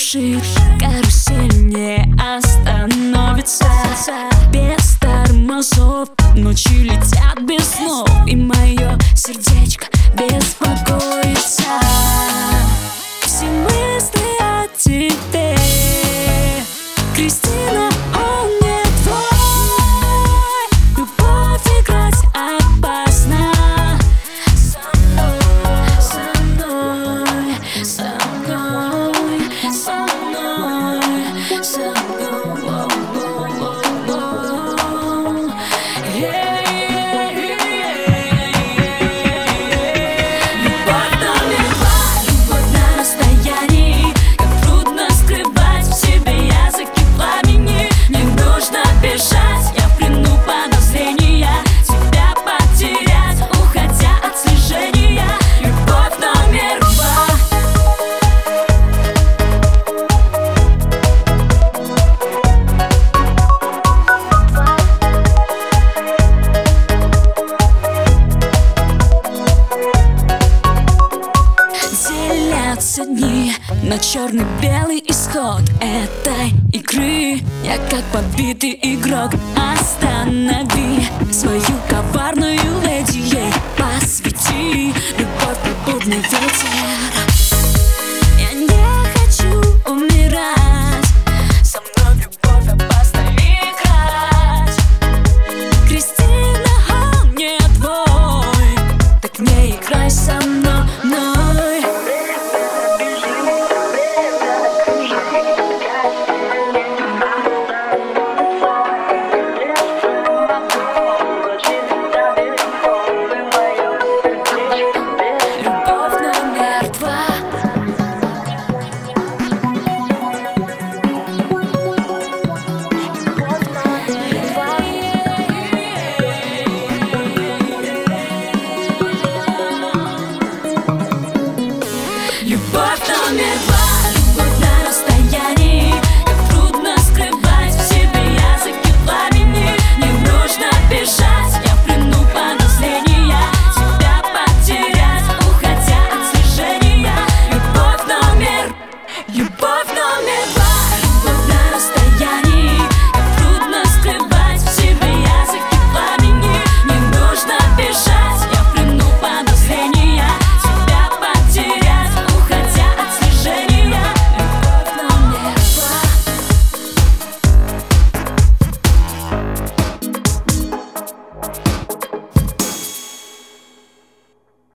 спешит, карусель не остановится. Без тормозов ночи летят без снов, и мое сердечко беспокоится. Все мысли о тебе, Кристина, он не твой. Любовь играть опасно. Со мной, со мной, со мной, со мной, со мной. Любовь номер два, любовь на расстоянии. Как трудно скрывать в себе языки пламени. Не нужно бежать, я в плену подозрения. Тебя потерять, уходя от слежения. Любовь номер два. Делятся дни на черно-белый исход этой игры. Я как побитый игрок. Останови свою коварную леди, ей посвяти любовь попутный ветер. Я не хочу умирать, со мной в любовь опасно играть. Кристина, он не твой, так не играй со мной. Любовь номер два.